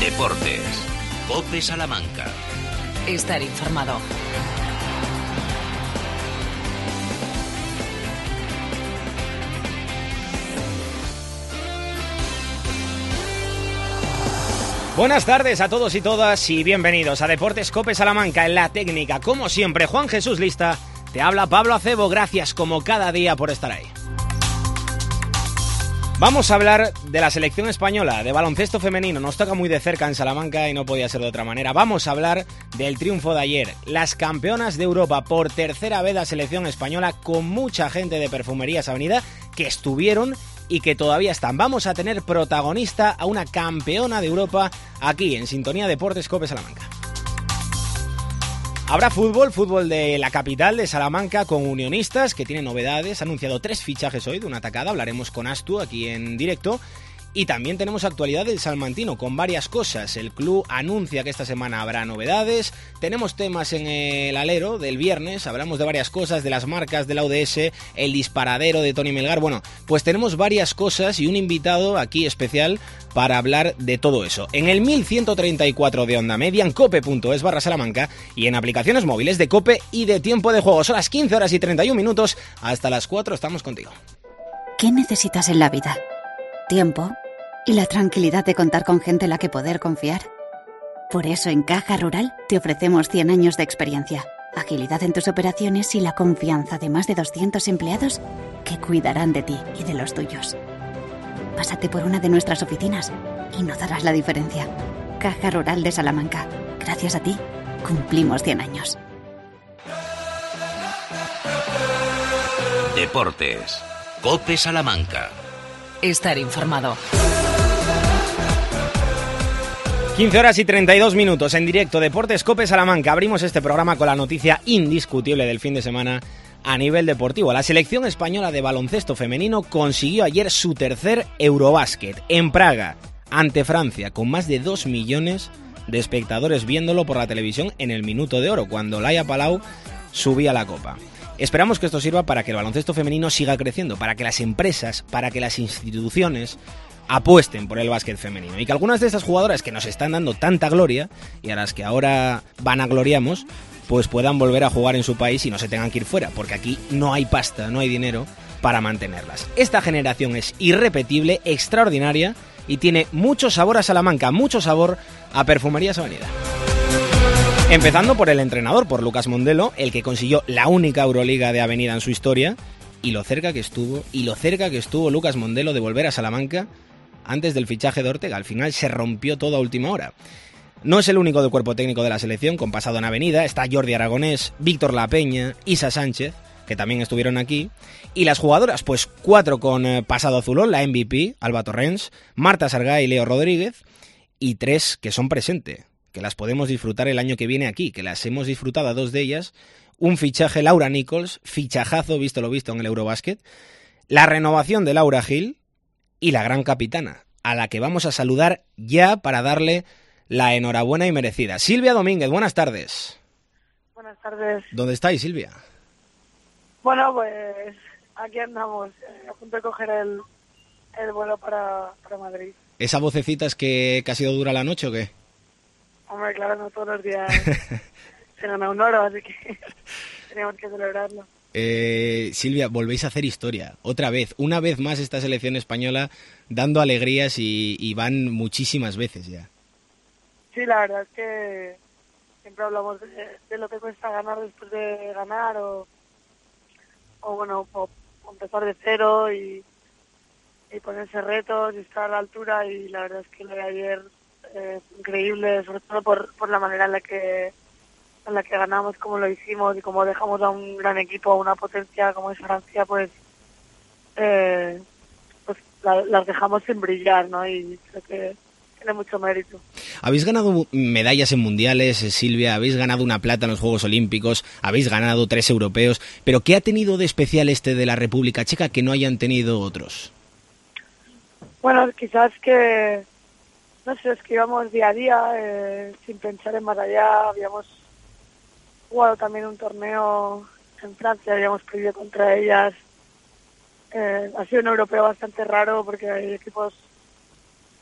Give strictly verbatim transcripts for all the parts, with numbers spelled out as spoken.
Deportes. COPE Salamanca. Estar informado. Buenas tardes a todos y todas y bienvenidos a Deportes COPE Salamanca. En la técnica, como siempre, Juan Jesús Lista. Te habla Pablo Acebo. Gracias como cada día por estar ahí. Vamos a hablar de la selección española de baloncesto femenino. Nos toca muy de cerca en Salamanca y no podía ser de otra manera. Vamos a hablar del triunfo de ayer. Las campeonas de Europa, por tercera vez la selección española, con mucha gente de Perfumerías Avenida que estuvieron y que todavía están. Vamos a tener protagonista a una campeona de Europa aquí en Sintonía Deportes COPE Salamanca. Habrá fútbol, fútbol de la capital de Salamanca con Unionistas, que tiene novedades. Ha anunciado tres fichajes hoy de una atacada. Hablaremos con Astu aquí en directo. Y también tenemos actualidad del salmantino con varias cosas. El club anuncia que esta semana habrá novedades. Tenemos temas en el alero del viernes. Hablamos de varias cosas, de las marcas de la U D S, el disparadero de Tony Melgar. Bueno, pues tenemos varias cosas y un invitado aquí especial para hablar de todo eso. En el mil ciento treinta y cuatro de onda media, en cope.es barra Salamanca y en aplicaciones móviles de Cope y de Tiempo de Juego. Son las quince horas y treinta y un minutos. Hasta las cuatro estamos contigo. ¿Qué necesitas en la vida? Tiempo y la tranquilidad de contar con gente en la que poder confiar. Por eso en Caja Rural te ofrecemos cien años de experiencia, agilidad en tus operaciones y la confianza de más de doscientos empleados que cuidarán de ti y de los tuyos. Pásate por una de nuestras oficinas y notarás la diferencia. Caja Rural de Salamanca. Gracias a ti, cumplimos cien años. Deportes. COPE Salamanca. Estar informado. quince horas y treinta y dos minutos en directo, Deportes COPE Salamanca. Abrimos este programa con la noticia indiscutible del fin de semana a nivel deportivo. La selección española de baloncesto femenino consiguió ayer su tercer Eurobásquet en Praga, ante Francia, con más de dos millones de espectadores viéndolo por la televisión en el minuto de oro, cuando Laia Palau subía la copa. Esperamos que esto sirva para que el baloncesto femenino siga creciendo, para que las empresas, para que las instituciones apuesten por el básquet femenino y que algunas de estas jugadoras que nos están dando tanta gloria y a las que ahora vanagloriamos, pues puedan volver a jugar en su país y no se tengan que ir fuera, porque aquí no hay pasta, no hay dinero para mantenerlas. Esta generación es irrepetible, extraordinaria y tiene mucho sabor a Salamanca, mucho sabor a Perfumerías Avenida. Empezando por el entrenador, por Lucas Mondelo, el que consiguió la única Euroliga de Avenida en su historia, y lo cerca que estuvo, y lo cerca que estuvo Lucas Mondelo de volver a Salamanca antes del fichaje de Ortega. Al final se rompió todo a última hora. No es el único del cuerpo técnico de la selección con pasado en Avenida. Está Jordi Aragonés, Víctor Lapeña, Isa Sánchez, que también estuvieron aquí. Y las jugadoras, pues cuatro con eh, pasado azulón, la M V P, Alba Torrens, Marta Sargá y Leo Rodríguez, y tres que son presente, que las podemos disfrutar el año que viene aquí, que las hemos disfrutado a dos de ellas. Un fichaje, Laura Nichols, fichajazo visto lo visto en el Eurobásquet. La renovación de Laura Gil y la gran capitana, a la que vamos a saludar ya para darle la enhorabuena y merecida. Silvia Domínguez, buenas tardes. Buenas tardes. ¿Dónde estáis, Silvia? Bueno, pues aquí andamos, eh, a punto de coger el, el vuelo para, para Madrid. ¿Esa vocecita es que, que ha sido dura la noche o qué? Hombre, claro, no todos los días se gana un oro, así que teníamos que celebrarlo. Eh, Silvia, volvéis a hacer historia, otra vez, una vez más esta selección española dando alegrías y, y van muchísimas veces ya. Sí, la verdad es que siempre hablamos de, de lo que cuesta ganar después de ganar o, o bueno, o, o empezar de cero y, y ponerse retos y estar a la altura, y la verdad es que lo de ayer es increíble, sobre todo por, por la manera en la que en la que ganamos, como lo hicimos y como dejamos a un gran equipo, a una potencia como es Francia, pues eh, pues la, las dejamos sin brillar, ¿no? Y creo que tiene mucho mérito. Habéis ganado medallas en mundiales, Silvia, habéis ganado una plata en los Juegos Olímpicos, habéis ganado tres europeos, pero ¿qué ha tenido de especial este de la República Checa que no hayan tenido otros? Bueno, quizás que, no sé, es que íbamos día a día, eh, sin pensar en más allá. Habíamos jugado también un torneo en Francia, habíamos perdido contra ellas. Eh, ha sido un europeo bastante raro porque hay equipos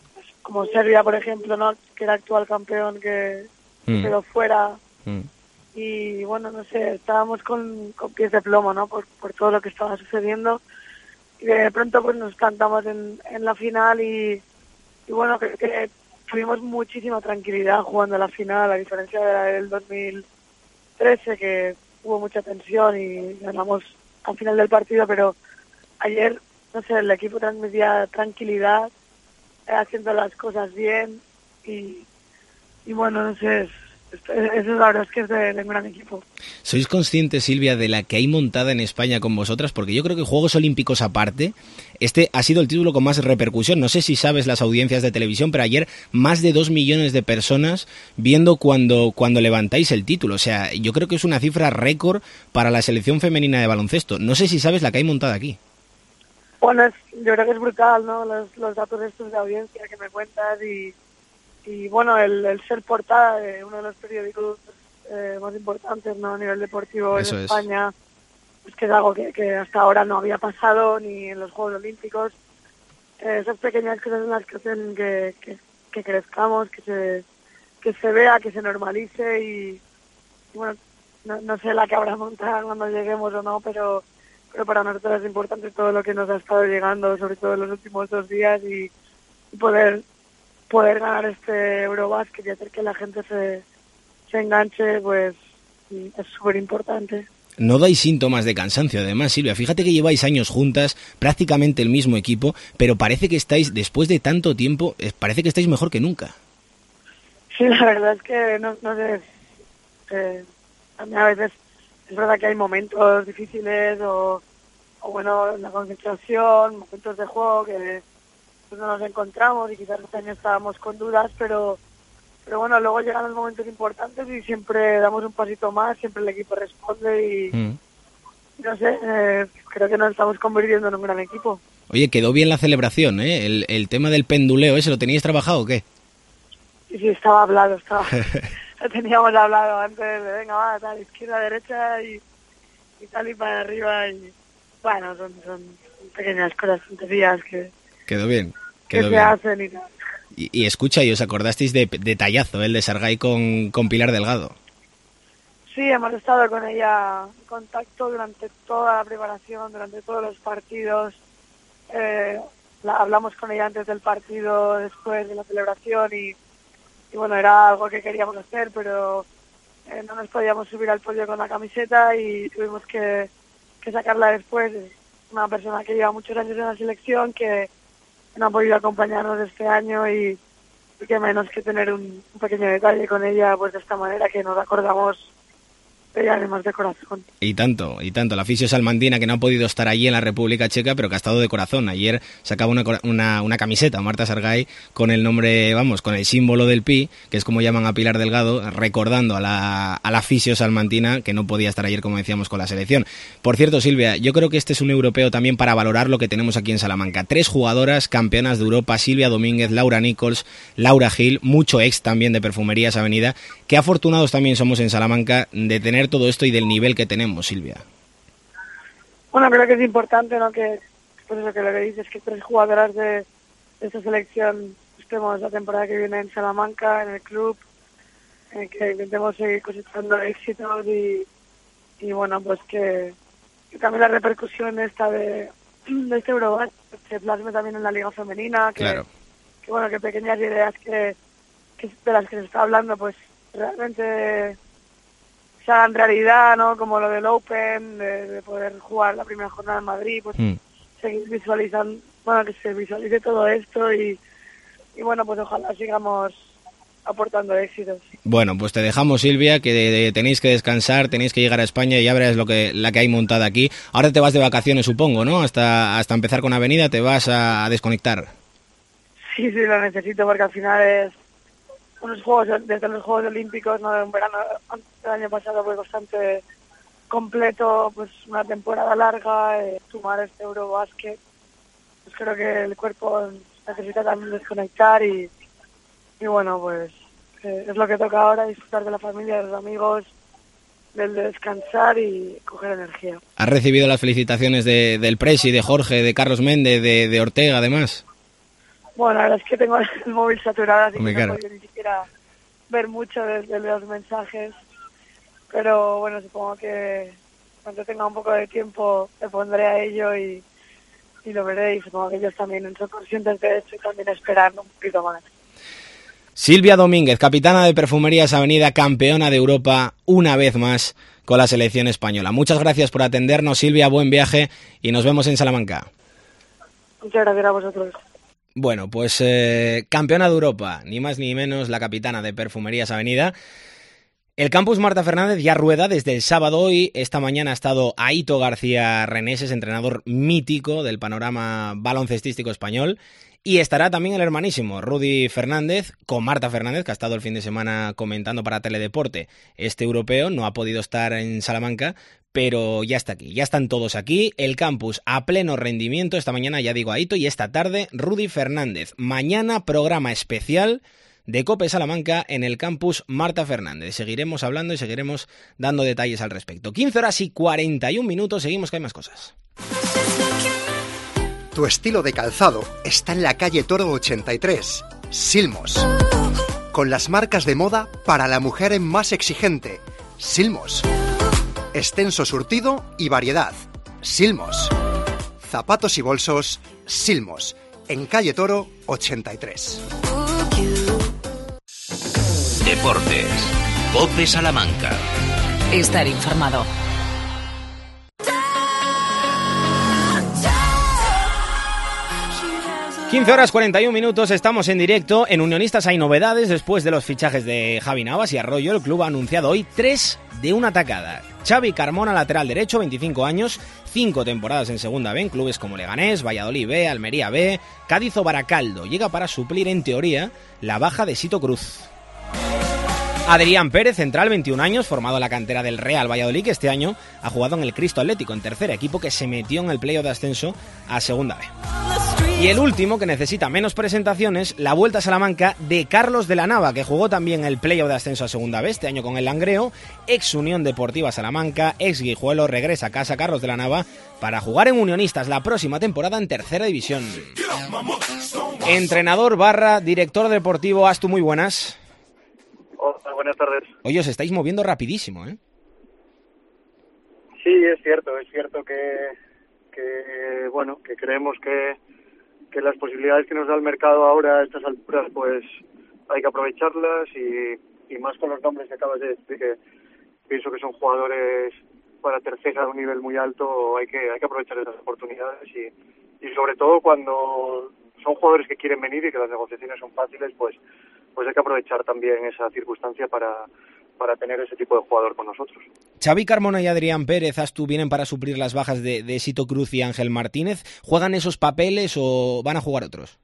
como Serbia, por ejemplo, ¿no? Que era actual campeón, que Mm. quedó fuera. Mm. Y bueno, no sé, estábamos con, con pies de plomo, ¿no? Por, por todo lo que estaba sucediendo. Y de pronto pues nos plantamos en, en la final y, y bueno, creo que tuvimos muchísima tranquilidad jugando la final, a diferencia de la del dos mil trece, que hubo mucha tensión y ganamos al final del partido, pero ayer, no sé, el equipo transmitía tranquilidad, eh, haciendo las cosas bien y, y bueno, no sé, es, eso la verdad es que es de, de un gran equipo. ¿Sois conscientes, Silvia, de la que hay montada en España con vosotras? Porque yo creo que Juegos Olímpicos aparte, este ha sido el título con más repercusión. No sé si sabes las audiencias de televisión, pero ayer más de dos millones de personas viendo cuando, cuando levantáis el título. O sea, yo creo que es una cifra récord para la selección femenina de baloncesto. No sé si sabes la que hay montada aquí. Bueno, es, yo creo que es brutal, ¿no? Los, los datos estos de audiencia que me cuentas y... Y bueno, el, el ser portada de uno de los periódicos eh, más importantes, ¿no? A nivel deportivo Eso en es. España, pues que es algo que, que hasta ahora no había pasado ni en los Juegos Olímpicos. Eh, esas pequeñas cosas son las que hacen que, que, que crezcamos, que se que se vea, que se normalice y, y bueno, no, no sé la que habrá montada cuando lleguemos o no, pero pero para nosotros es importante todo lo que nos ha estado llegando, sobre todo en los últimos dos días y, y poder poder ganar este Eurobasket y hacer que la gente se, se enganche, pues es súper importante. No dais síntomas de cansancio, además, Silvia. Fíjate que lleváis años juntas, prácticamente el mismo equipo, pero parece que estáis, después de tanto tiempo, parece que estáis mejor que nunca. Sí, la verdad es que no, no sé, eh, a mí a veces es verdad que hay momentos difíciles o, o bueno, la concentración, momentos de juego que no nos encontramos y quizás este año estábamos con dudas, pero pero bueno, luego llegan los momentos importantes y siempre damos un pasito más, siempre el equipo responde y mm. no sé, eh, creo que nos estamos convirtiendo en un gran equipo. Oye, quedó bien la celebración, ¿eh? El, el tema del penduleo, ¿ese lo teníais trabajado o qué? Sí, sí, estaba hablado, estaba lo teníamos hablado antes de venga, va, tal, izquierda, derecha y, y tal y para arriba y bueno, son, son pequeñas cosas, tonterías que quedó bien. que se bien. hacen y tal. Y, y escucha, ¿y os acordasteis de detallazo, el de Sargay con, con Pilar Delgado? Sí, hemos estado con ella en contacto durante toda la preparación, durante todos los partidos. Eh, la, hablamos con ella antes del partido, después de la celebración y, y bueno, era algo que queríamos hacer, pero eh, no nos podíamos subir al podio con la camiseta y tuvimos que, que sacarla después. Es una persona que lleva muchos años en la selección, que no ha podido acompañarnos este año y, y que menos que tener un, un pequeño detalle con ella, pues de esta manera que nos acordamos de ella además de corazón. Y tanto, y tanto. La fisio salmantina que no ha podido estar allí en la República Checa, pero que ha estado de corazón. Ayer sacaba una, una, una camiseta, Marta Sargay, con el nombre, vamos, con el símbolo del Pi, que es como llaman a Pilar Delgado, recordando a la, a la fisio salmantina que no podía estar ayer, como decíamos, con la selección. Por cierto, Silvia, yo creo que este es un europeo también para valorar lo que tenemos aquí en Salamanca. Tres jugadoras campeonas de Europa, Silvia Domínguez, Laura Nichols, Laura Gil, mucho ex también de Perfumerías Avenida. Qué afortunados también somos en Salamanca de tener todo esto y del nivel que tenemos, Silvia. Bueno, creo que es importante, ¿no? Que, por eso que lo que dices, que tres jugadoras de, de esta selección estemos la temporada que viene en Salamanca, en el club, eh, que intentemos seguir cosechando éxitos y, y bueno, pues que, que también la repercusión esta de, de este Eurobasket se plasme también en la liga femenina, que, claro. que bueno, que pequeñas ideas que, que de las que se está hablando, pues realmente se hagan realidad, ¿no? Como lo del Open, de, de poder jugar la primera jornada en Madrid, pues mm. seguir visualizando, bueno, que se visualice todo esto y, y bueno, pues ojalá sigamos aportando éxitos. Bueno, pues te dejamos, Silvia, que de, de, tenéis que descansar, tenéis que llegar a España y ya verás lo que, la que hay montada aquí. Ahora te vas de vacaciones, supongo, ¿no? Hasta, hasta empezar con Avenida te vas a, a desconectar. Sí, sí, lo necesito porque al final es unos juegos, desde los Juegos Olímpicos, ¿no? De un verano del año pasado pues bastante completo, pues una temporada larga, eh, sumar este Eurobasket, pues creo que el cuerpo necesita también desconectar y, y bueno, pues eh, es lo que toca ahora, disfrutar de la familia, de los amigos, del de descansar y coger energía. ¿Has recibido las felicitaciones de, del Presi, de Jorge, de Carlos Méndez, de, de Ortega, además? Bueno, la verdad es que tengo el móvil saturado, así Hombre, que no claro. he podido ni siquiera ver mucho de, de los mensajes. Pero bueno, supongo que cuando tenga un poco de tiempo me pondré a ello y, y lo veré. Y supongo que ellos también son conscientes de esto y también esperando un poquito más. Silvia Domínguez, capitana de Perfumerías Avenida, campeona de Europa una vez más con la selección española. Muchas gracias por atendernos, Silvia, buen viaje y nos vemos en Salamanca. Muchas gracias a vosotros. Bueno, pues eh, campeona de Europa, ni más ni menos la capitana de Perfumerías Avenida. El campus Marta Fernández ya rueda desde el sábado y esta mañana ha estado Aito García Reneses, entrenador mítico del panorama baloncestístico español. Y estará también el hermanísimo Rudy Fernández con Marta Fernández, que ha estado el fin de semana comentando para Teledeporte este europeo. No ha podido estar en Salamanca, pero ya está aquí. Ya están todos aquí. El campus a pleno rendimiento. Esta mañana ya digo Aito y esta tarde Rudy Fernández. Mañana programa especial de COPE Salamanca en el campus Marta Fernández. Seguiremos hablando y seguiremos dando detalles al respecto. quince horas y cuarenta y un minutos. Seguimos que hay más cosas. Tu estilo de calzado está en la calle Toro ochenta y tres, Silmos. Con las marcas de moda para la mujer más exigente, Silmos. Extenso surtido y variedad, Silmos. Zapatos y bolsos, Silmos. En calle Toro ochenta y tres. Deportes. COPE Salamanca. Estar informado. quince horas cuarenta y un minutos, estamos en directo. En Unionistas hay novedades después de los fichajes de Javi Navas y Arroyo. El club ha anunciado hoy tres de una tacada. Xavi Carmona, lateral derecho, veinticinco años, cinco temporadas en Segunda B en clubes como Leganés, Valladolid B, Almería B, Cádiz o Baracaldo. Llega para suplir, en teoría, la baja de Sito Cruz. Adrián Pérez, central, veintiún años, formado en la cantera del Real Valladolid, que este año ha jugado en el Cristo Atlético, en tercera, equipo que se metió en el playoff de ascenso a Segunda B. Y el último, que necesita menos presentaciones, la vuelta a Salamanca de Carlos de la Nava, que jugó también el playoff de ascenso a Segunda B este año con el Langreo, ex Unión Deportiva Salamanca, ex Guijuelo, regresa a casa Carlos de la Nava para jugar en Unionistas la próxima temporada en tercera división. Entrenador barra director deportivo, Astu, muy buenas. Hola, buenas tardes. Oye, os estáis moviendo rapidísimo, ¿eh? Sí, es cierto, es cierto que, que bueno, que creemos que, que las posibilidades que nos da el mercado ahora a estas alturas, pues hay que aprovecharlas y, y más con los nombres que acabas de decir, que pienso que son jugadores para tercera de un nivel muy alto, hay que hay que aprovechar esas oportunidades y, y sobre todo cuando son jugadores que quieren venir y que las negociaciones son fáciles, pues pues hay que aprovechar también esa circunstancia para, para tener ese tipo de jugador con nosotros. Xavi Carmona y Adrián Pérez, Astu, vienen para suplir las bajas de, de Sito Cruz y Ángel Martínez. ¿Juegan esos papeles o van a jugar otros?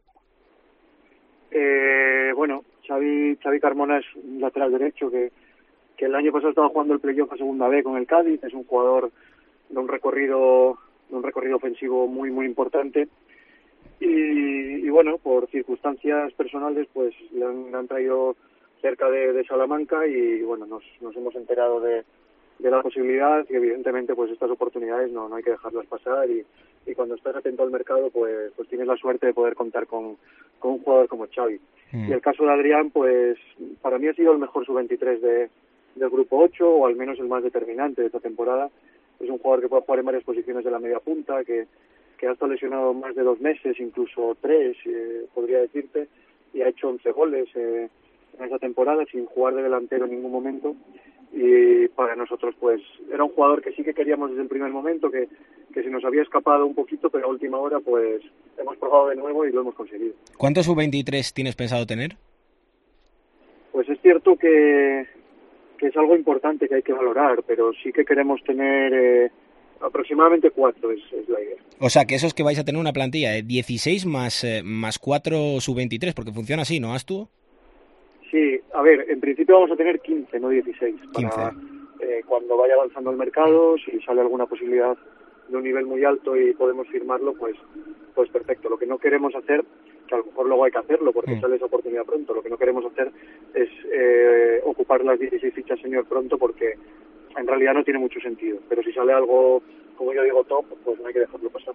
Eh, bueno, Xavi, Xavi Carmona es un lateral derecho que, que el año pasado estaba jugando el playoff a Segunda B con el Cádiz. Es un jugador de un recorrido, de un recorrido ofensivo muy, muy importante. Y, y bueno, por circunstancias personales, pues le han, le han traído cerca de, de Salamanca y bueno, nos, nos hemos enterado de, de la posibilidad y evidentemente pues estas oportunidades no, no hay que dejarlas pasar y, y cuando estás atento al mercado pues pues tienes la suerte de poder contar con, con un jugador como Xavi. Mm. Y el caso de Adrián, pues para mí ha sido el mejor sub veintitrés de, del grupo ocho o al menos el más determinante de esta temporada. Es un jugador que puede jugar en varias posiciones de la media punta, que que ha estado lesionado más de dos meses, incluso tres, eh, podría decirte, y ha hecho once goles eh, en esa temporada sin jugar de delantero en ningún momento. Y para nosotros, pues, era un jugador que sí que queríamos desde el primer momento, que, que se nos había escapado un poquito, pero a última hora, pues, hemos probado de nuevo y lo hemos conseguido. ¿Cuántos sub veintitrés tienes pensado tener? Pues es cierto que, que es algo importante que hay que valorar, pero sí que queremos tener... Eh, aproximadamente cuatro es, es la idea. O sea, que eso es que vais a tener una plantilla de dieciséis más, eh, más cuatro sub veintitrés, porque funciona así, ¿no, Astu? Sí, a ver, en principio vamos a tener quince, no dieciséis. quince. Para, eh, cuando vaya avanzando el mercado, si sale alguna posibilidad de un nivel muy alto y podemos firmarlo, pues pues perfecto. Lo que no queremos hacer, que a lo mejor luego hay que hacerlo porque mm. sale esa oportunidad pronto, lo que no queremos hacer es eh, ocupar las dieciséis fichas senior pronto porque en realidad no tiene mucho sentido, pero si sale algo, como yo digo, top, pues no hay que dejarlo pasar.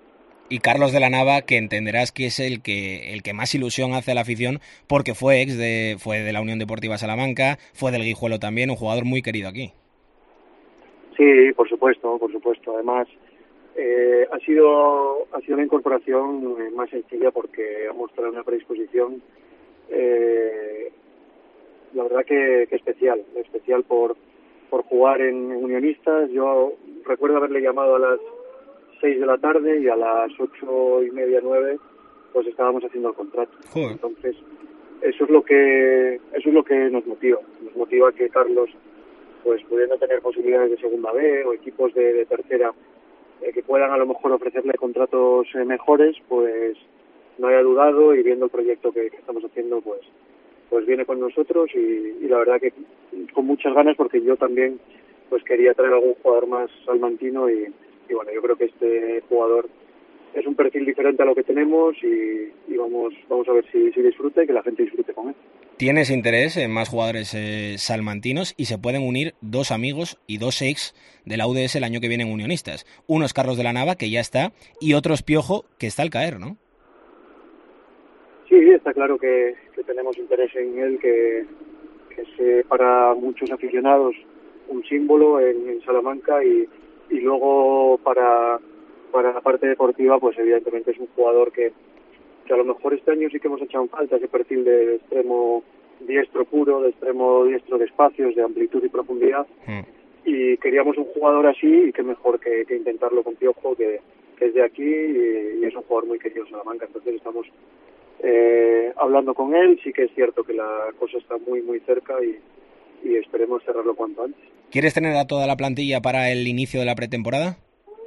Y Carlos de la Nava, que entenderás que es el que el que más ilusión hace a la afición, porque fue ex de fue de la Unión Deportiva Salamanca, fue del Guijuelo también, un jugador muy querido aquí. Sí, por supuesto, por supuesto. Además, eh, ha sido ha sido una incorporación más sencilla porque ha mostrado una predisposición, eh, la verdad que, que especial, especial por por jugar en Unionistas. Yo recuerdo haberle llamado a las seis de la tarde y a las ocho y media, nueve, pues estábamos haciendo el contrato. Joder. Entonces, eso es lo que eso es lo que nos motiva. Nos motiva que Carlos, pues pudiendo tener posibilidades de segunda B o equipos de, de tercera eh, que puedan a lo mejor ofrecerle contratos eh, mejores, pues no haya dudado y viendo el proyecto que, que estamos haciendo, pues pues viene con nosotros y, y la verdad que con muchas ganas, porque yo también pues quería traer algún jugador más salmantino y, y bueno, yo creo que este jugador es un perfil diferente a lo que tenemos y, y vamos vamos a ver si, si disfruta y que la gente disfrute con él. ¿Tienes interés en más jugadores eh, salmantinos? Y se pueden unir dos amigos y dos ex de la U D S el año que viene en Unionistas. Uno es Carlos de la Nava, que ya está, y otro es Piojo, que está al caer, ¿no? Sí, está claro que, que tenemos interés en él, que, que es eh, para muchos aficionados un símbolo en, en Salamanca y, y luego para, para la parte deportiva, pues evidentemente es un jugador que que a lo mejor este año sí que hemos echado en falta ese perfil de extremo diestro puro, de extremo diestro de espacios, de amplitud y profundidad, mm. y queríamos un jugador así y qué mejor que, que intentarlo con Piojo, que, que es de aquí y, y es un jugador muy querido en Salamanca. Entonces estamos eh, hablando con él. Sí que es cierto que la cosa está muy muy cerca y, y esperemos cerrarlo cuanto antes. ¿Quieres tener a toda la plantilla para el inicio de la pretemporada?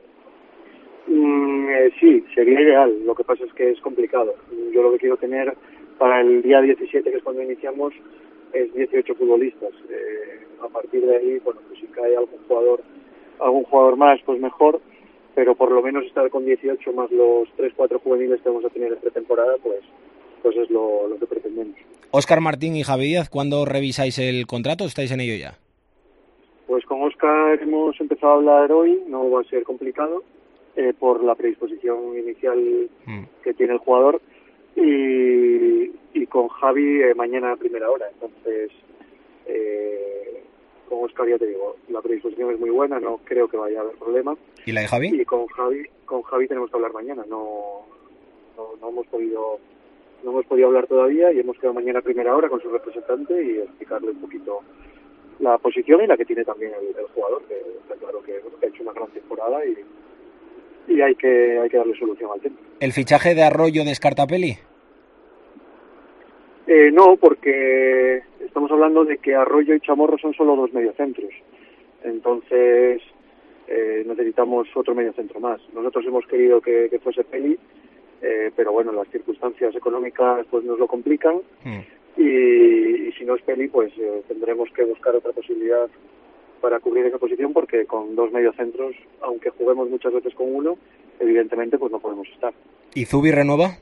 Mm, eh, sí, sería ideal. Lo que pasa es que es complicado. Yo lo que quiero tener para el día diecisiete, que es cuando iniciamos, es dieciocho futbolistas. Eh, a partir de ahí, bueno, pues si cae algún jugador, algún jugador más, pues mejor. Pero por lo menos estar con dieciocho más los tres cuatro juveniles que vamos a tener en pretemporada, pues, pues es lo, lo que pretendemos. Óscar Martín y Javi Díaz, ¿cuándo revisáis el contrato? ¿Estáis en ello ya? Pues con Óscar hemos empezado a hablar hoy. No va a ser complicado. Eh, por la predisposición inicial mm. que tiene el jugador y, y con Javi eh, mañana a primera hora. Entonces eh, con Óscar ya te digo, la predisposición es muy buena, no creo que vaya a haber problema. ¿Y la de Javi? Y con Javi con Javi tenemos que hablar mañana. No no, no hemos podido no hemos podido hablar todavía y hemos quedado mañana a primera hora con su representante y explicarle un poquito la posición y la que tiene también el, el jugador, que está claro que, que ha hecho una gran temporada y y hay que hay que darle solución al tema. ¿El fichaje de Arroyo descarta Peli? Eh, no, porque estamos hablando de que Arroyo y Chamorro son solo dos mediocentros. Entonces eh, necesitamos otro mediocentro más. Nosotros hemos querido que, que fuese Peli, eh, pero bueno, las circunstancias económicas pues nos lo complican. Mm. Y, y si no es Peli, pues eh, tendremos que buscar otra posibilidad para cubrir esa posición, porque con dos mediocentros, aunque juguemos muchas veces con uno, evidentemente pues no podemos estar. ¿Y Zubi renueva?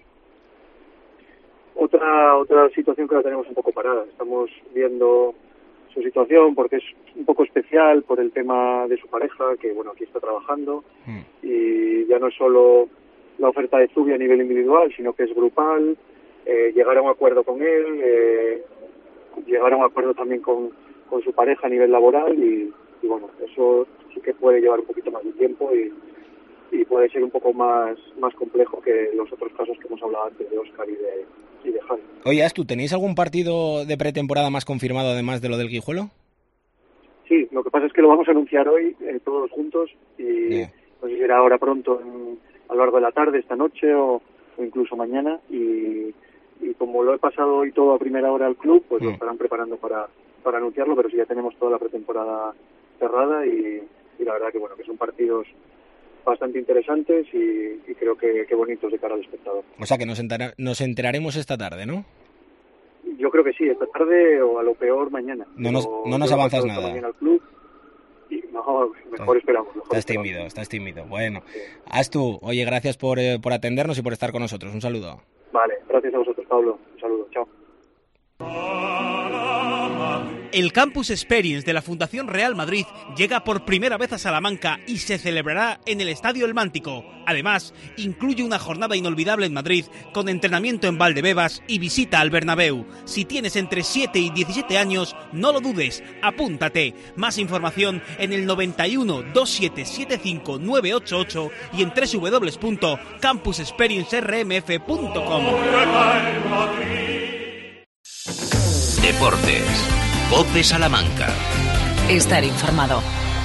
Otra otra situación que la tenemos un poco parada. Estamos viendo su situación porque es un poco especial por el tema de su pareja, que bueno, aquí está trabajando, mm. y ya no es solo la oferta de Zubi a nivel individual, sino que es grupal. Eh, llegar a un acuerdo con él, eh, llegar a un acuerdo también con con su pareja a nivel laboral y, y bueno, eso sí que puede llevar un poquito más de tiempo y, y puede ser un poco más más complejo que los otros casos que hemos hablado antes de Óscar y de, y de Javi. Oye, Astu, ¿tenéis algún partido de pretemporada más confirmado además de lo del Guijuelo? Sí, lo que pasa es que lo vamos a anunciar hoy eh, todos juntos y yeah. no sé si será ahora pronto, en, a lo largo de la tarde, esta noche o, o incluso mañana y, y como lo he pasado hoy todo a primera hora al club, pues mm. lo estarán preparando para para anunciarlo, pero sí ya tenemos toda la pretemporada cerrada y, y la verdad que bueno, que son partidos bastante interesantes y, y creo que, que bonitos de cara al espectador. O sea que nos, entera, nos enteraremos esta tarde, ¿no? Yo creo que sí, esta tarde o a lo peor mañana. No nos, no nos avanzas nada. Mañana al club y no, mejor esperamos. Mejor estás esperamos. tímido, estás tímido. Bueno, sí. Astu, oye, gracias por, eh, por atendernos y por estar con nosotros. Un saludo. Vale, gracias a vosotros, Pablo. Un saludo, chao. El Campus Experience de la Fundación Real Madrid llega por primera vez a Salamanca y se celebrará en el Estadio El Mántico. Además, incluye una jornada inolvidable en Madrid con entrenamiento en Valdebebas y visita al Bernabéu. Si tienes entre siete y diecisiete años, no lo dudes, apúntate. Más información en el noventa y uno, dos siete siete cinco, nueve ocho ocho y en doble u doble u doble u punto campus experience r m f punto com. Deportes. COPE Salamanca. Estar informado.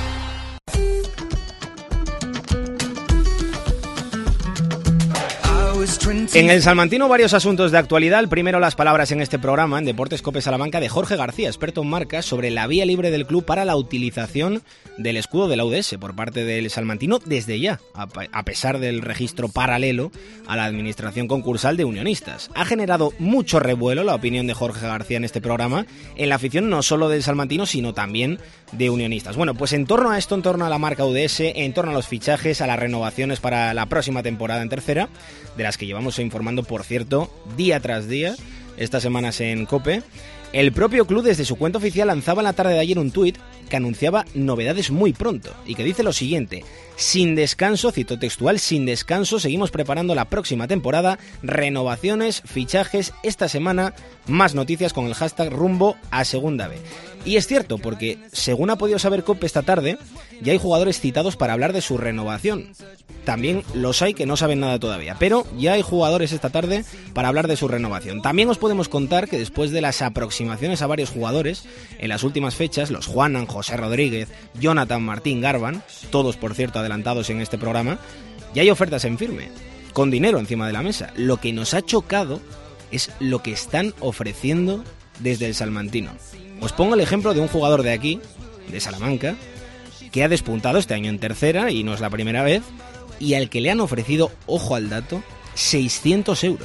En el salmantino varios asuntos de actualidad. El primero, las palabras en este programa, en Deportes COPE Salamanca, de Jorge García, experto en marcas, sobre la vía libre del club para la utilización del escudo de la U D S por parte del salmantino desde ya, a pesar del registro paralelo a la administración concursal de Unionistas. Ha generado mucho revuelo la opinión de Jorge García en este programa, en la afición no solo del salmantino, sino también de Unionistas. Bueno, pues en torno a esto, en torno a la marca U D S, en torno a los fichajes, a las renovaciones para la próxima temporada en tercera, de las que llevamos informando, por cierto, día tras día, estas semanas en COPE, el propio club desde su cuenta oficial lanzaba en la tarde de ayer un tuit que anunciaba novedades muy pronto y que dice lo siguiente: sin descanso, cito textual, sin descanso, seguimos preparando la próxima temporada, renovaciones, fichajes, esta semana más noticias con el hashtag rumbo a segunda B. Y es cierto, porque según ha podido saber COPE esta tarde, ya hay jugadores citados para hablar de su renovación. También los hay que no saben nada todavía, pero ya hay jugadores esta tarde para hablar de su renovación. También os podemos contar que después de las aproximaciones a varios jugadores, en las últimas fechas, los Juanan, José Rodríguez, Jonathan Martín Garban, todos por cierto adelantados en este programa, ya hay ofertas en firme, con dinero encima de la mesa. Lo que nos ha chocado es lo que están ofreciendo desde el salmantino. Os pongo el ejemplo de un jugador de aquí, de Salamanca, que ha despuntado este año en tercera, y no es la primera vez, y al que le han ofrecido, ojo al dato, seiscientos euros.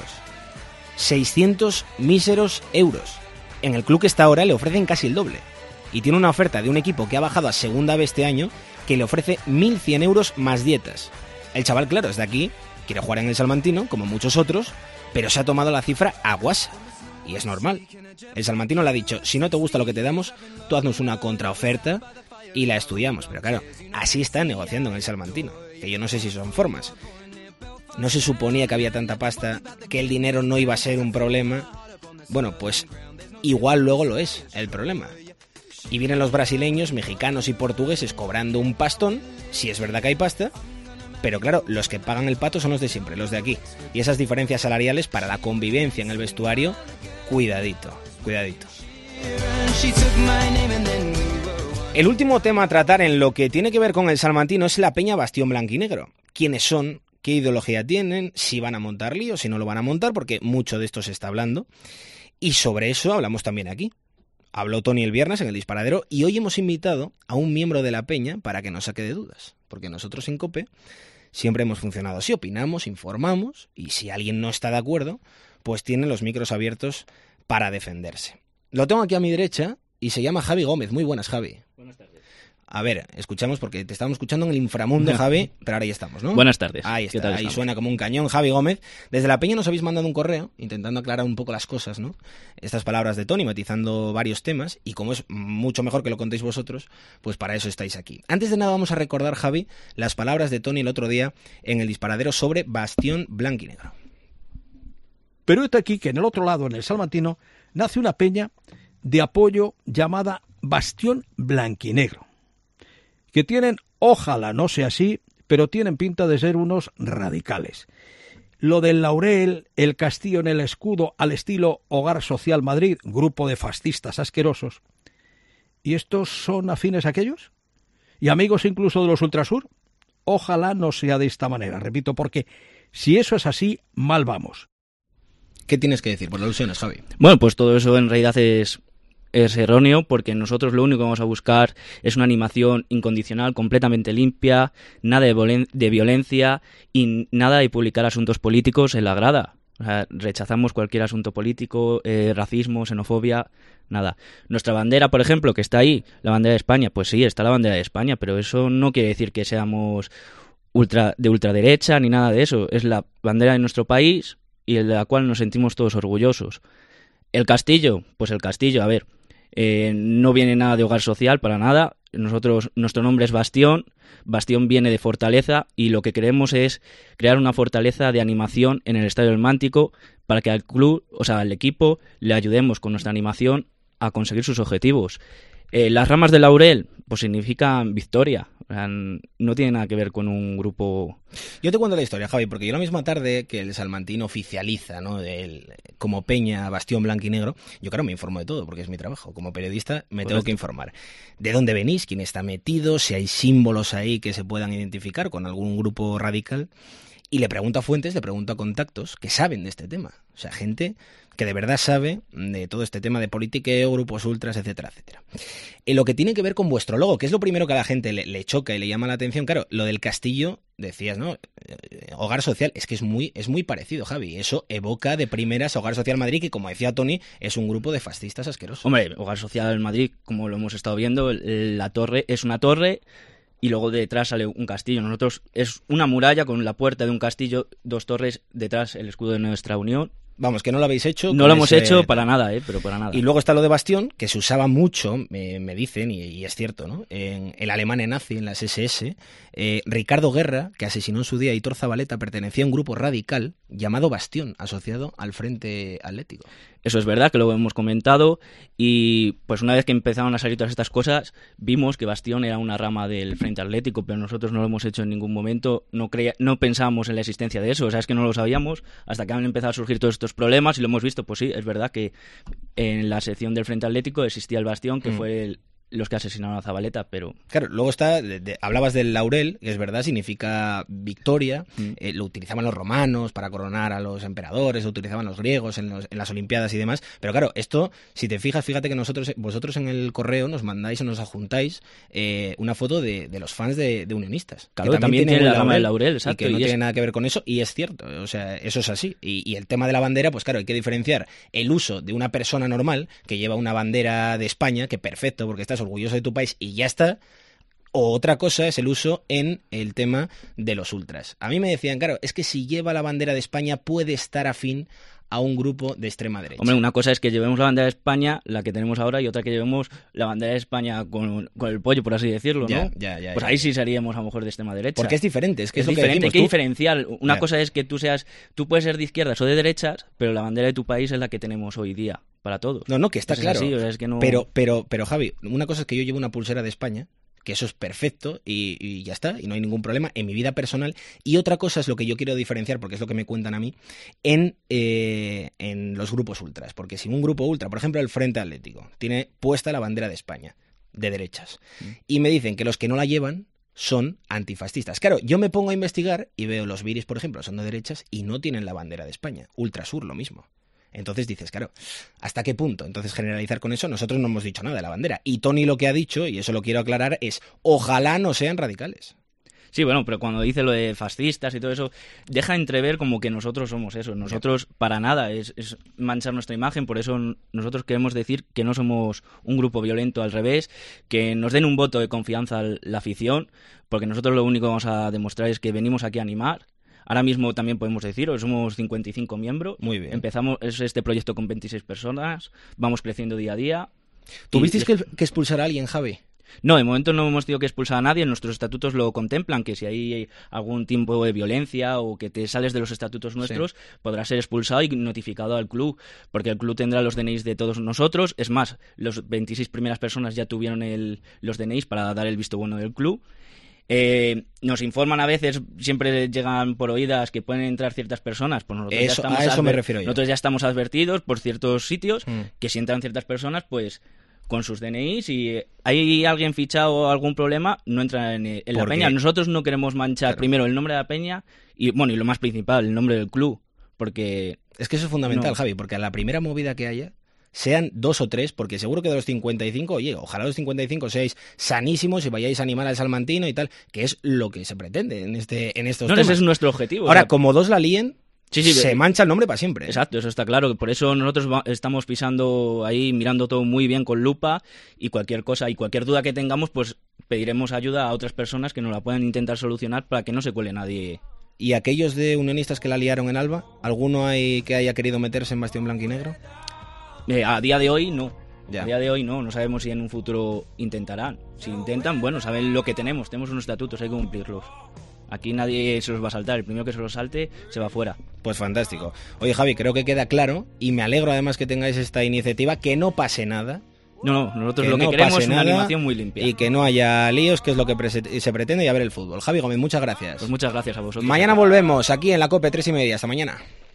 seiscientos míseros euros. En el club que está ahora le ofrecen casi el doble. Y tiene una oferta de un equipo que ha bajado a segunda B este año, que le ofrece mil cien euros más dietas. El chaval, claro, es de aquí, quiere jugar en el salmantino, como muchos otros, pero se ha tomado la cifra a guasa. Y es normal. El salmantino le ha dicho: si no te gusta lo que te damos, tú haznos una contraoferta y la estudiamos. Pero claro, así están negociando en el salmantino, que yo no sé si son formas. No se suponía que había tanta pasta, que el dinero no iba a ser un problema. Bueno, pues igual luego lo es el problema. Y vienen los brasileños, mexicanos y portugueses cobrando un pastón, si es verdad que hay pasta, pero claro, los que pagan el pato son los de siempre, los de aquí. Y esas diferencias salariales para la convivencia en el vestuario, cuidadito, cuidadito. El último tema a tratar en lo que tiene que ver con el salmantino es la Peña Bastión Blanquinegro. ¿Quiénes son? ¿Qué ideología tienen? ¿Si van a montar lío? ¿Si no lo van a montar? Porque mucho de esto se está hablando. Y sobre eso hablamos también aquí. Habló Tony el viernes en el Disparadero y hoy hemos invitado a un miembro de la Peña para que nos saque de dudas. Porque nosotros en COPE siempre hemos funcionado así, opinamos, informamos, y si alguien no está de acuerdo, pues tiene los micros abiertos para defenderse. Lo tengo aquí a mi derecha y se llama Javi Gómez. Muy buenas, Javi. Buenas tardes. A ver, escuchamos porque te estábamos escuchando en el inframundo, Javi, pero ahora ya estamos, ¿no? Buenas tardes. Ahí está, ¿Qué tal ahí estamos? suena como un cañón, Javi Gómez. Desde la Peña nos habéis mandado un correo intentando aclarar un poco las cosas, ¿no? Estas palabras de Tony, matizando varios temas, y como es mucho mejor que lo contéis vosotros, pues para eso estáis aquí. Antes de nada vamos a recordar, Javi, las palabras de Tony el otro día en el Disparadero sobre Bastión Blanquinegro. Pero está aquí que en el otro lado, en el salmantino, nace una peña de apoyo llamada Bastión Blanquinegro, que tienen, ojalá no sea así, pero tienen pinta de ser unos radicales. Lo del laurel, el castillo en el escudo al estilo Hogar Social Madrid, grupo de fascistas asquerosos. ¿Y estos son afines a aquellos? ¿Y amigos incluso de los Ultrasur? Ojalá no sea de esta manera, repito, porque si eso es así, mal vamos. ¿Qué tienes que decir por alusiones, Javi? Bueno, pues todo eso en realidad es... es erróneo, porque nosotros lo único que vamos a buscar es una animación incondicional, completamente limpia, nada de, violen- de violencia y nada de publicar asuntos políticos en la grada. O sea, rechazamos cualquier asunto político, eh, racismo, xenofobia, nada. Nuestra bandera, por ejemplo, que está ahí, la bandera de España, pues sí, está la bandera de España, pero eso no quiere decir que seamos ultra de ultraderecha ni nada de eso. Es la bandera de nuestro país y de la cual nos sentimos todos orgullosos. El castillo, pues el castillo, a ver, Eh, no viene nada de hogar social, para nada. Nosotros, nuestro nombre es Bastión. Bastión viene de fortaleza y lo que queremos es crear una fortaleza de animación en el Estadio del Mántico para que al club, o sea, al equipo, le ayudemos con nuestra animación a conseguir sus objetivos. Eh, las ramas de laurel, pues significan victoria. No tiene nada que ver con un grupo... Yo te cuento la historia, Javi, porque yo la misma tarde que el salmantino oficializa, ¿no?, el, como Peña, Bastión blanquinegro, yo claro me informo de todo, porque es mi trabajo. Como periodista me tengo que informar. ¿De dónde venís? ¿Quién está metido? Si hay símbolos ahí que se puedan identificar con algún grupo radical. Y le pregunto a fuentes, le pregunto a contactos que saben de este tema. O sea, gente que de verdad sabe de todo este tema de politiqueo, grupos ultras, etcétera, etcétera. En lo que tiene que ver con vuestro logo, que es lo primero que a la gente le, le choca y le llama la atención, claro, lo del castillo, decías, ¿no? Hogar Social, es que es muy, es muy parecido, Javi. Eso evoca de primeras a Hogar Social Madrid, que como decía Tony, es un grupo de fascistas asquerosos. Hombre, Hogar Social Madrid, como lo hemos estado viendo, la torre es una torre... y luego detrás sale un castillo. Nosotros es una muralla con la puerta de un castillo, dos torres, detrás el escudo de nuestra unión. Vamos, que no lo habéis hecho. No lo hemos ese... hecho para nada, ¿eh? Pero para nada. Y luego está lo de Bastión, que se usaba mucho, me, me dicen, y, y es cierto, ¿no? En el Alemania nazi, en las ese ese, eh, Ricardo Guerra, que asesinó en su día a Hitor Zabaleta, pertenecía a un grupo radical llamado Bastión, asociado al Frente Atlético. Eso es verdad, que lo hemos comentado, y pues una vez que empezaron a salir todas estas cosas, vimos que Bastión era una rama del Frente Atlético, pero nosotros no lo hemos hecho en ningún momento, no creía, no pensábamos en la existencia de eso, o sea, es que no lo sabíamos hasta que han empezado a surgir todos estos problemas y lo hemos visto. Pues sí, es verdad que en la sección del Frente Atlético existía el Bastión, que mm. fue el, los que asesinaron a Zabaleta, pero... Claro, luego está, de, de, hablabas del laurel, que es verdad, significa victoria, mm. eh, lo utilizaban los romanos para coronar a los emperadores, lo utilizaban los griegos en, los, en las Olimpiadas y demás, pero claro, esto, si te fijas, fíjate que nosotros, vosotros en el correo nos mandáis o nos adjuntáis eh, una foto de, de los fans de, de unionistas. Claro, que también, también tiene la rama del laurel, Y exacto. que no y tiene es... nada que ver con eso, y es cierto, o sea, eso es así. Y, y el tema de la bandera, pues claro, hay que diferenciar el uso de una persona normal que lleva una bandera de España, que perfecto, porque estás orgulloso de tu país, y ya está. O otra cosa es el uso en el tema de los ultras. A mí me decían, claro, es que si lleva la bandera de España puede estar afín a un grupo de extrema derecha. Hombre, una cosa es que llevemos la bandera de España, la que tenemos ahora, y otra que llevemos la bandera de España con, con el pollo, por así decirlo, ¿no? Ya, ya, ya, pues ya, ahí ya. sí seríamos a lo mejor de extrema derecha. Porque es diferente, es que es, es lo diferente, que hay que tú... diferenciar. Una ya. cosa es que tú seas, tú puedes ser de izquierdas o de derechas, pero la bandera de tu país es la que tenemos hoy día para todos. No, no, que está es claro. Así, o sea, es que no... Pero, pero, pero Javi, una cosa es que yo llevo una pulsera de España, que eso es perfecto y, y ya está, y no hay ningún problema en mi vida personal. Y otra cosa es lo que yo quiero diferenciar, porque es lo que me cuentan a mí, en, eh, en los grupos ultras. Porque si un grupo ultra, por ejemplo el Frente Atlético, tiene puesta la bandera de España, de derechas, mm. y me dicen que los que no la llevan son antifascistas. Claro, yo me pongo a investigar y veo los viris, por ejemplo, son de derechas y no tienen la bandera de España. Ultrasur, lo mismo. Entonces dices, claro, ¿hasta qué punto? Entonces generalizar con eso, nosotros no hemos dicho nada de la bandera. Y Tony lo que ha dicho, y eso lo quiero aclarar, es ojalá no sean radicales. Sí, bueno, pero cuando dice lo de fascistas y todo eso, deja entrever como que nosotros somos eso. Nosotros, para nada, es, es manchar nuestra imagen. Por eso nosotros queremos decir que no somos un grupo violento, al revés, que nos den un voto de confianza a la afición, porque nosotros lo único que vamos a demostrar es que venimos aquí a animar. Ahora mismo también podemos decir, somos cincuenta y cinco miembros. Muy bien. Empezamos este proyecto con veintiséis personas, vamos creciendo día a día. ¿Tuvisteis y... que, que expulsar a alguien, Javi? No, de momento no hemos tenido que expulsar a nadie. Nuestros estatutos lo contemplan, que si hay algún tipo de violencia o que te sales de los estatutos nuestros, sí, podrás ser expulsado y notificado al club, porque el club tendrá los D N Is de todos nosotros. Es más, los veintiséis primeras personas ya tuvieron el, los D N Is para dar el visto bueno del club. Eh, nos informan a veces, siempre llegan por oídas que pueden entrar ciertas personas, pues nosotros, eso, ya, estamos a eso adver- me refiero yo. nosotros ya estamos advertidos por ciertos sitios mm. que si entran ciertas personas, pues con sus D N Is, y hay alguien fichado o algún problema, no entra en, en la peña. Nosotros no queremos manchar claro. primero el nombre de la peña y, bueno, y lo más principal, el nombre del club, porque... Es que eso es fundamental, no. Javi, porque a la primera movida que haya, sean dos o tres, porque seguro que de los cincuenta y cinco, oye, ojalá los cincuenta y cinco seáis sanísimos y vayáis a animar al salmantino y tal, que es lo que se pretende en este en estos no, temas. Ese es nuestro objetivo. Ahora, o sea, como dos la líen, sí, sí, se mancha el nombre para siempre. Exacto, eso está claro. Por eso nosotros va, estamos pisando ahí, mirando todo muy bien con lupa, y cualquier cosa y cualquier duda que tengamos, pues pediremos ayuda a otras personas que nos la puedan intentar solucionar para que no se cuele nadie. ¿Y aquellos de unionistas que la liaron en Alba? ¿Alguno hay que haya querido meterse en Bastión Blanquinegro? Eh, a día de hoy no. Ya. A día de hoy no, no sabemos si en un futuro intentarán. Si intentan, bueno, saben lo que tenemos, tenemos unos estatutos, hay que cumplirlos. Aquí nadie se los va a saltar, el primero que se los salte se va fuera. Pues fantástico. Oye, Javi, creo que queda claro, y me alegro además que tengáis esta iniciativa, que no pase nada. No, no, nosotros que lo que no queremos pase es una nada animación muy limpia. Y que no haya líos, que es lo que prese- se pretende, y a ver el fútbol. Javi Gómez, muchas gracias. Pues muchas gracias a vosotros. Mañana volvemos aquí en la COPE tres y media. Hasta mañana.